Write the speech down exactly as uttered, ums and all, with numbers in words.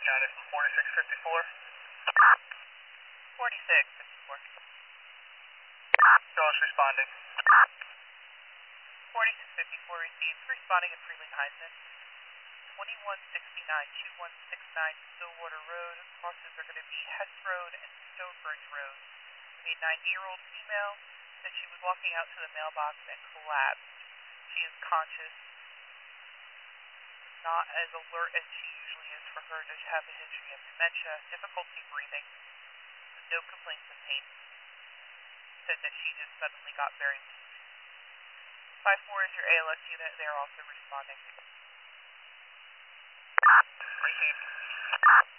Got it. forty-six fifty-four. forty-six fifty-four. Ghost responding. forty-six fifty-four received. Responding at Freeling Heisman. twenty-one sixty-nine, twenty-one sixty-nine Stillwater Road. Crosses are going to be Hess Road and Stonebridge Road. A ninety-year-old female said she was walking out to the mailbox and collapsed. She is conscious, not as alert as she usually is for her to have a history of dementia, difficulty breathing, no complaints of pain. Said that she just suddenly got very weak. five four is your A L S unit. They are also responding. Received.